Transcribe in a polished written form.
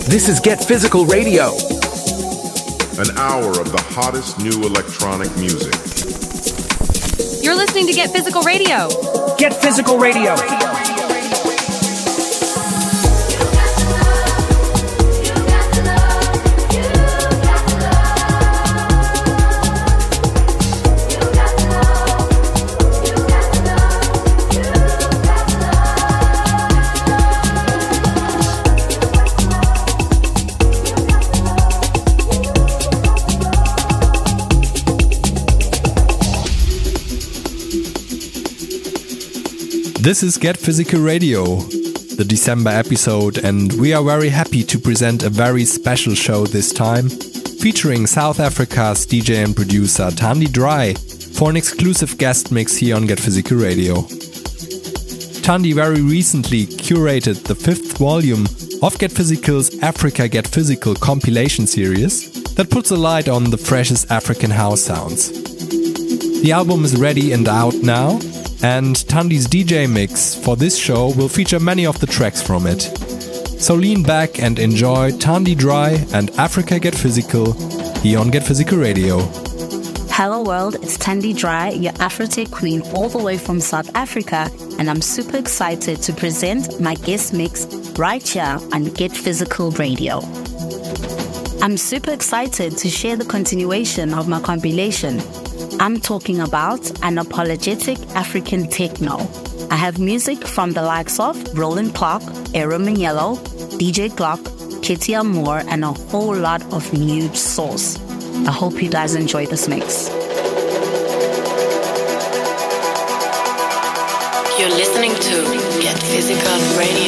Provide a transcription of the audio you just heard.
This is Get Physical Radio. An hour of the hottest new electronic music. You're listening to Get Physical Radio. Get Physical Radio. This is Get Physical Radio, the December episode, and we are very happy to present a very special show this time, featuring South Africa's DJ and producer Thandi Dry for an exclusive guest mix here on Get Physical Radio. Thandi very recently curated the 5th volume of Get Physical's Africa Get Physical compilation series that puts a light on the freshest African house sounds. The album is ready and out now, and Thandi's DJ mix for this show will feature many of the tracks from it. So lean back and enjoy Thandi Dry and Africa Get Physical here on Get Physical Radio. Hello world, it's Thandi Dry, your Afrotech queen all the way from South Africa, and I'm super excited to present my guest mix right here on Get Physical Radio. I'm super excited to share the continuation of my compilation. I'm talking about unapologetic African techno. I have music from the likes of Roland Clark, Aero Maniello, DJ Glock, Kitty Moore, and a whole lot of new sauce. I hope you guys enjoy this mix. You're listening to Get Physical Radio.